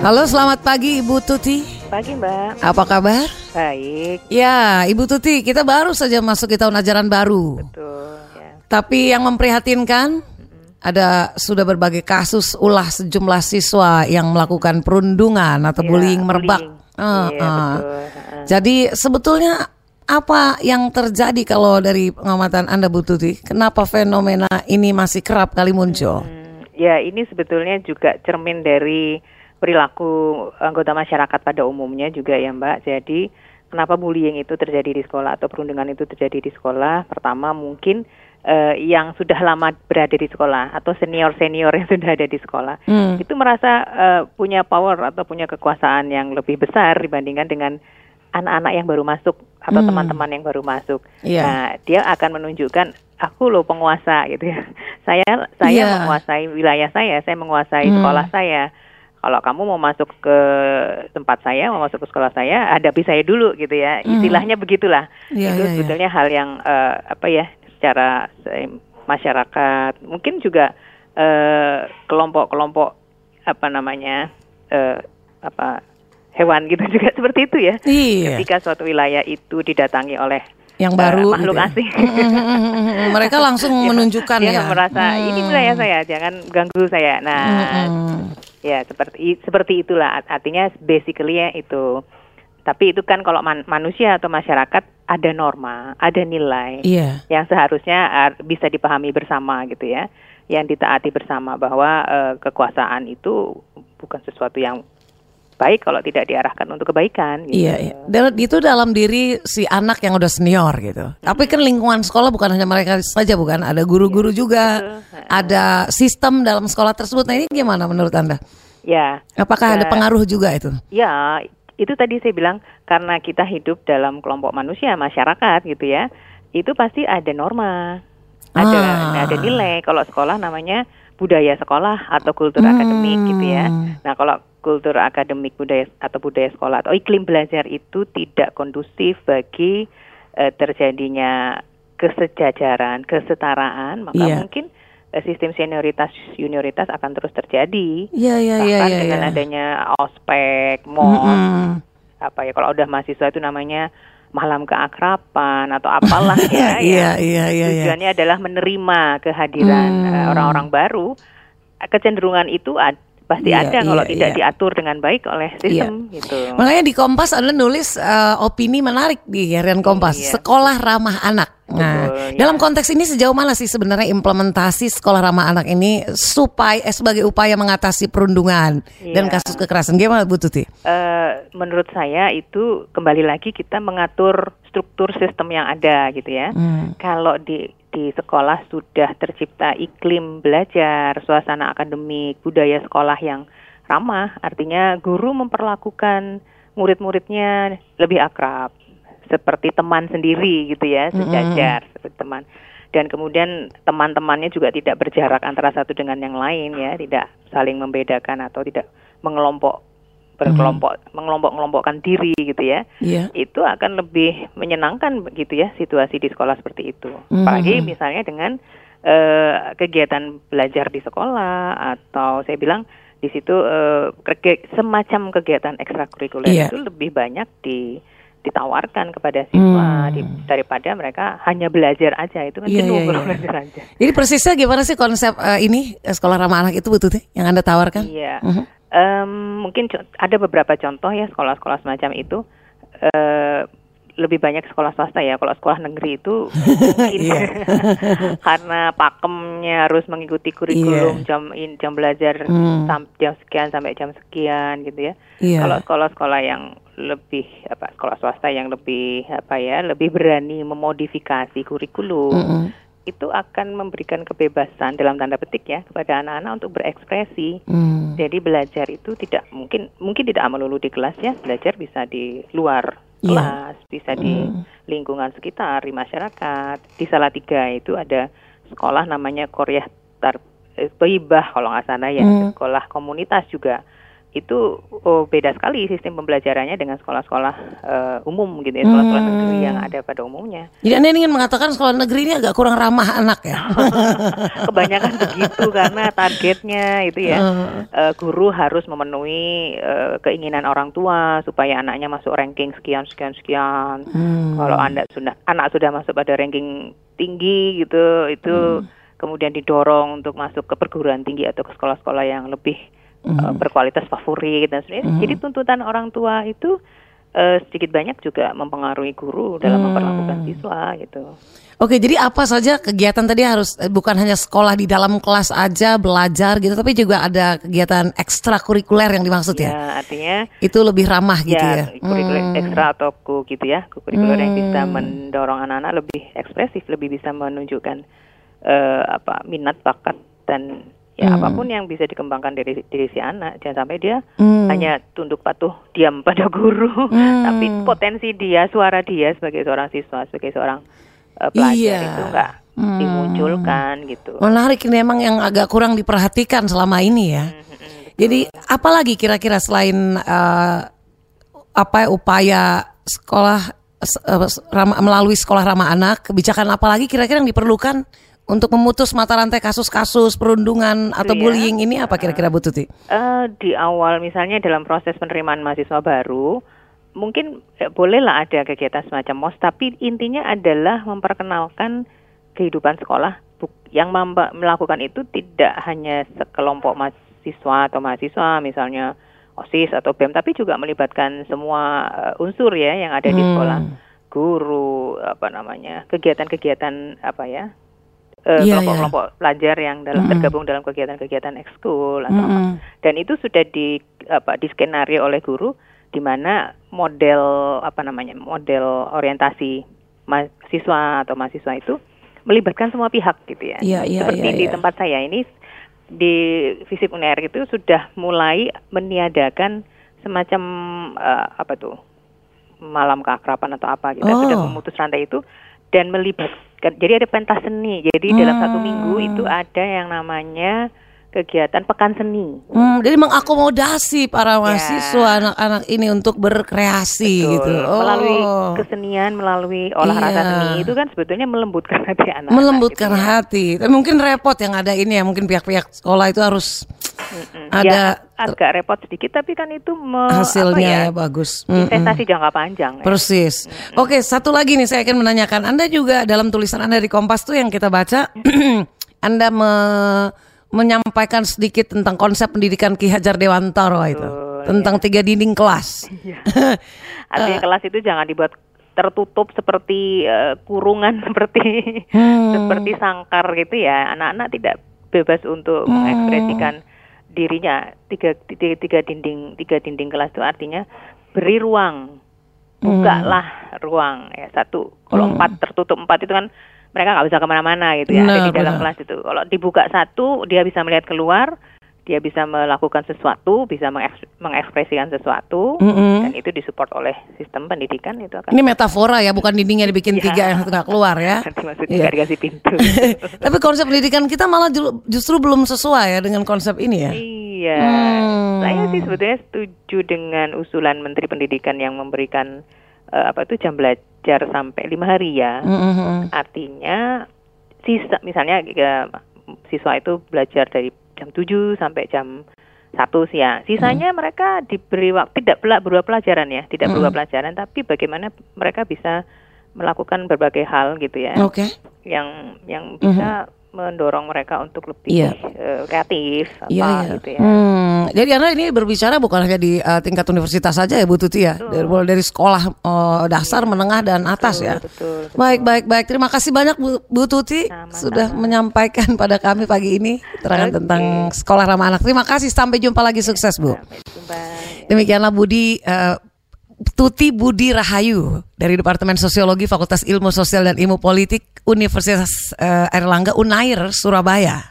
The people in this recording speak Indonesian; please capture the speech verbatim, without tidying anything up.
Halo, selamat pagi Ibu Tuti. Pagi Mbak. Apa kabar? Baik. Ya, Ibu Tuti, kita baru saja masuk di tahun ajaran baru. Betul. Ya. Tapi yang memprihatinkan, mm-hmm. ada sudah berbagai kasus ulah sejumlah siswa yang melakukan perundungan atau ya, bullying merebak. Bullying. Uh, iya, uh. betul. Uh. Jadi sebetulnya apa yang terjadi kalau dari pengamatan Anda Bu Tuti? Kenapa fenomena ini masih kerap kali muncul? Hmm, ya, ini sebetulnya juga cermin dari perilaku anggota masyarakat pada umumnya juga ya Mbak. Jadi kenapa bullying itu terjadi di sekolah atau perundungan itu terjadi di sekolah? Pertama mungkin uh, yang sudah lama berada di sekolah atau senior-senior yang sudah ada di sekolah hmm. itu merasa uh, punya power atau punya kekuasaan yang lebih besar dibandingkan dengan anak-anak yang baru masuk atau hmm. teman-teman yang baru masuk. Yeah. Nah, dia akan menunjukkan aku loh penguasa gitu ya. Saya saya yeah. menguasai wilayah saya, saya menguasai hmm. sekolah saya. Kalau kamu mau masuk ke tempat saya, mau masuk ke sekolah saya, hadapi saya dulu gitu ya. Istilahnya hmm. begitulah. Yeah, itu yeah, sebetulnya yeah. hal yang uh, apa ya, secara uh, masyarakat, mungkin juga uh, kelompok-kelompok apa namanya uh, apa hewan gitu juga seperti itu ya. Yeah. Ketika suatu wilayah itu didatangi oleh yang baru uh, makhluk gitu ya? asing, mereka langsung menunjukkan ya, ya. merasa hmm. ini wilayah saya, jangan ganggu saya. Nah. Hmm. Ya seperti seperti itulah, artinya basically ya itu. Tapi itu kan kalau man, manusia atau masyarakat ada norma, ada nilai yeah. yang seharusnya uh, bisa dipahami bersama gitu ya, yang ditaati bersama bahwa uh, kekuasaan itu bukan sesuatu yang baik kalau tidak diarahkan untuk kebaikan. Gitu. Iya, iya. Dan itu dalam diri si anak yang udah senior gitu. Hmm. Tapi kan lingkungan sekolah bukan hanya mereka saja, bukan? Ada guru-guru iya, juga, betul. Ada sistem dalam sekolah tersebut. Nah ini gimana menurut Anda? Ya. Apakah uh, ada pengaruh juga itu? Ya, itu tadi saya bilang karena kita hidup dalam kelompok manusia, masyarakat gitu ya. Itu pasti ada norma, ada ah. ada nilai. Kalau sekolah namanya budaya sekolah atau kultur hmm. akademik gitu ya. Nah kalau kultur akademik budaya atau budaya sekolah atau iklim belajar itu tidak kondusif bagi uh, terjadinya kesejajaran, kesetaraan, maka yeah. mungkin uh, sistem senioritas junioritas akan terus terjadi. Yeah, yeah, Bahkan yeah, yeah, dengan yeah. adanya ospek, mos, mm-hmm. apa ya kalau udah mahasiswa itu namanya malam keakraban atau apalah ya. Iya, iya, iya. Tujuannya adalah menerima kehadiran hmm. uh, orang-orang baru. Kecenderungan itu ad, pasti iya, ada iya, kalau tidak iya. diatur dengan baik oleh sistem iya. gitu. Makanya di Kompas ada nulis uh, opini menarik di harian Kompas, iya. sekolah ramah anak. Nah, betul, dalam ya. konteks ini sejauh mana sih sebenarnya implementasi sekolah ramah anak ini supaya eh, sebagai upaya mengatasi perundungan ya. dan kasus kekerasan? Gimana Bu Tuti? Uh, menurut saya itu kembali lagi kita mengatur struktur sistem yang ada gitu ya. Hmm. Kalau di di sekolah sudah tercipta iklim belajar, suasana akademik, budaya sekolah yang ramah, artinya guru memperlakukan murid-muridnya lebih akrab. Seperti teman sendiri gitu ya, sejajar mm-hmm. seperti teman. Dan kemudian teman-temannya juga tidak berjarak antara satu dengan yang lain ya, tidak saling membedakan atau tidak mengelompok berkelompok mm-hmm. mengelompok-kelompokkan diri gitu ya. Yeah. Itu akan lebih menyenangkan gitu ya situasi di sekolah seperti itu. Mm-hmm. Apalagi misalnya dengan uh, kegiatan belajar di sekolah atau saya bilang di situ uh, kege- semacam kegiatan ekstrakurikuler yeah. itu lebih banyak di ditawarkan kepada siswa hmm. di, daripada mereka hanya belajar aja itu kan yeah, jenuh yeah, kalau yeah. belajar aja. Jadi persisnya gimana sih konsep uh, ini sekolah ramah anak itu betul tuh yang Anda tawarkan? Iya, uh-huh. um, mungkin co- ada beberapa contoh ya sekolah-sekolah semacam itu. Uh, lebih banyak sekolah swasta ya. Kalau sekolah negeri itu mungkin karena pakemnya harus mengikuti kurikulum yeah. jam in, jam belajar hmm. sam, jam sekian sampai jam sekian gitu ya. Yeah. Kalau sekolah-sekolah yang lebih apa sekolah swasta yang lebih apa ya lebih berani memodifikasi kurikulum mm-hmm. itu akan memberikan kebebasan dalam tanda petik ya kepada anak-anak untuk berekspresi. Mm. Jadi belajar itu tidak mungkin mungkin tidak melulu di kelas ya, belajar bisa di luar kelas, yeah. bisa di mm. lingkungan sekitar, di masyarakat. Di Salatiga itu ada sekolah namanya Korea Tarbiyah kalau nggak salah ya, mm. sekolah komunitas juga. itu oh, beda sekali sistem pembelajarannya dengan sekolah-sekolah uh, umum gitu ya, sekolah-sekolah hmm. negeri yang ada pada umumnya. Jadi Anda ingin mengatakan sekolah negeri ini agak kurang ramah anak ya? Kebanyakan begitu karena targetnya itu ya, uh. Uh, guru harus memenuhi uh, keinginan orang tua supaya anaknya masuk ranking sekian sekian sekian. Hmm. Kalau anda sudah anak sudah masuk pada ranking tinggi gitu, itu hmm. kemudian didorong untuk masuk ke perguruan tinggi atau ke sekolah-sekolah yang lebih Mm-hmm. berkualitas favorit dan sebagainya. Mm-hmm. Jadi tuntutan orang tua itu uh, sedikit banyak juga mempengaruhi guru dalam mm. memperlakukan siswa gitu. Oke, jadi apa saja kegiatan tadi harus bukan hanya sekolah di dalam kelas aja belajar gitu, tapi juga ada kegiatan ekstrakurikuler yang dimaksud ya? Ya, artinya itu lebih ramah gitu ya? Ya, kurikuler mm. ekstra atau ku gitu ya, kurikuler mm. yang bisa mendorong anak-anak lebih ekspresif, lebih bisa menunjukkan uh, apa minat, bakat dan ya hmm. apapun yang bisa dikembangkan dari diri si anak, jangan sampai dia hmm. hanya tunduk patuh diam pada guru, hmm. tapi potensi dia, suara dia sebagai seorang siswa, sebagai seorang uh, pelajar iya. itu enggak hmm. dimunculkan gitu. Menarik, ini memang yang agak kurang diperhatikan selama ini ya. Hmm, hmm, Jadi apalagi kira-kira selain uh, apa upaya sekolah uh, ramah, melalui sekolah ramah anak, kebijakan apa lagi kira-kira yang diperlukan untuk memutus mata rantai kasus-kasus perundungan atau ya. bullying ini apa kira-kira Bu Tuti? Uh, di awal misalnya dalam proses penerimaan mahasiswa baru, mungkin eh, bolehlah ada kegiatan semacam M O S, tapi intinya adalah memperkenalkan kehidupan sekolah. Yang mem- melakukan itu tidak hanya sekelompok mahasiswa atau mahasiswa, misalnya OSIS atau B E M, tapi juga melibatkan semua uh, unsur ya yang ada di sekolah, hmm. guru, apa namanya, kegiatan-kegiatan apa ya. Uh, yeah, kelompok-kelompok yeah. pelajar yang dalam mm-hmm. tergabung dalam kegiatan-kegiatan ekskul atau mm-hmm. apa, dan itu sudah di apa di skenario oleh guru, di mana model apa namanya model orientasi mahasiswa atau mahasiswa itu melibatkan semua pihak gitu ya. Yeah, yeah, Seperti yeah, di yeah. tempat saya ini di FISIP U N E R itu sudah mulai meniadakan semacam uh, apa tuh malam keakraban atau apa gitu, oh. sudah memutus rantai itu dan melibatkan. Jadi ada pentas seni. Jadi hmm. dalam satu minggu itu ada yang namanya kegiatan pekan seni. Hmm, jadi mengakomodasi para mahasiswa ya. anak-anak ini untuk berkreasi. Betul. Gitu. Oh. Melalui kesenian, melalui olah iya. rasa seni itu kan sebetulnya melembutkan hati anak-anak. Melembutkan gitu, hati. Ya. Tapi mungkin repot yang ada ini ya. Mungkin pihak-pihak sekolah itu harus Mm-mm. ada ya, agak repot sedikit, tapi kan itu me, hasilnya ya, ya bagus. Investasi Mm-mm. jangka panjang. Persis. Ya. Oke, satu lagi nih saya akan menanyakan. Anda juga dalam tulisan Anda di Kompas tuh yang kita baca, Anda me, menyampaikan sedikit tentang konsep pendidikan Ki Hajar Dewantara itu, oh, tentang ya. tiga dinding kelas. Ya. Artinya uh, kelas itu jangan dibuat tertutup seperti uh, kurungan, seperti hmm. seperti sangkar gitu ya. Anak-anak tidak bebas untuk hmm. mengekspresikan dirinya. Tiga, tiga, tiga dinding tiga dinding kelas itu artinya beri ruang, bukalah hmm. ruang ya. Satu, kalau hmm. empat tertutup empat itu kan mereka nggak bisa kemana-mana gitu ya. Nah, ada di dalam benar. Kelas itu. Kalau dibuka satu, dia bisa melihat keluar, dia bisa melakukan sesuatu, bisa mengeks- mengekspresikan sesuatu, mm-hmm. dan itu disupport oleh sistem pendidikan itu akan. Ini metafora ya, bukan dindingnya dibikin ya. tiga yang satu nggak keluar ya. Nanti maksudnya ya. dikasih pintu. Tapi konsep pendidikan kita malah justru belum sesuai ya dengan konsep ini ya. Iya, hmm. saya sih sebetulnya setuju dengan usulan Menteri Pendidikan yang memberikan uh, apa itu jam belajar sampai lima hari ya. Mm-hmm. Artinya sisa misalnya uh, siswa itu belajar dari jam tujuh sampai jam satu siang. Sisanya mm. mereka diberi waktu tidak berubah pelajaran ya, tidak mm. berubah pelajaran, tapi bagaimana mereka bisa melakukan berbagai hal gitu ya. Oke. Okay. Yang yang bisa mm-hmm. mendorong mereka untuk lebih yeah. uh, kreatif apa yeah, yeah. gitu ya. Hmm. Jadi Anda ini berbicara bukan hanya di uh, tingkat universitas saja ya Bu Tuti ya, dari, dari sekolah uh, dasar, yeah. menengah dan atas betul, ya. Betul, betul. Baik baik baik. Terima kasih banyak Bu, Bu Tuti sama, sudah sama. menyampaikan pada kami pagi ini keterangan okay. tentang sekolah ramah anak. Terima kasih, sampai jumpa lagi, sukses Bu. Sampai jumpa. Demikianlah Budi uh, Tuti Budi Rahayu dari Departemen Sosiologi Fakultas Ilmu Sosial dan Ilmu Politik Universitas uh, Airlangga Unair Surabaya.